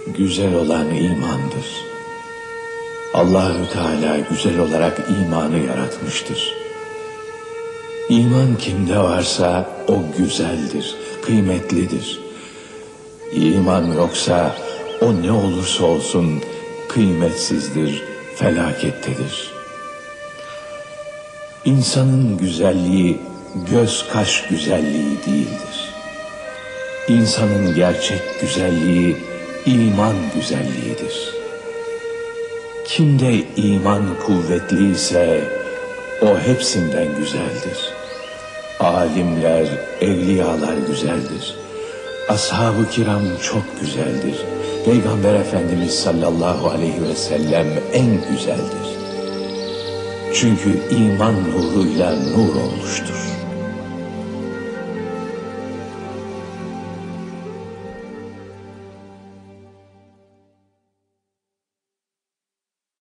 güzel olan imandır. Allahü Teala güzel olarak imanı yaratmıştır. İman kimde varsa o güzeldir, kıymetlidir. İman yoksa o ne olursa olsun kıymetsizdir, felakettedir. İnsanın güzelliği göz kaş güzelliği değildir. İnsanın gerçek güzelliği iman güzelliğidir. Kimde iman kuvvetliyse o hepsinden güzeldir. Alimler, evliyalar güzeldir. Ashab-ı kiram çok güzeldir. Peygamber Efendimiz sallallahu aleyhi ve sellem en güzeldir. Çünkü iman nuruyla nur olmuştur.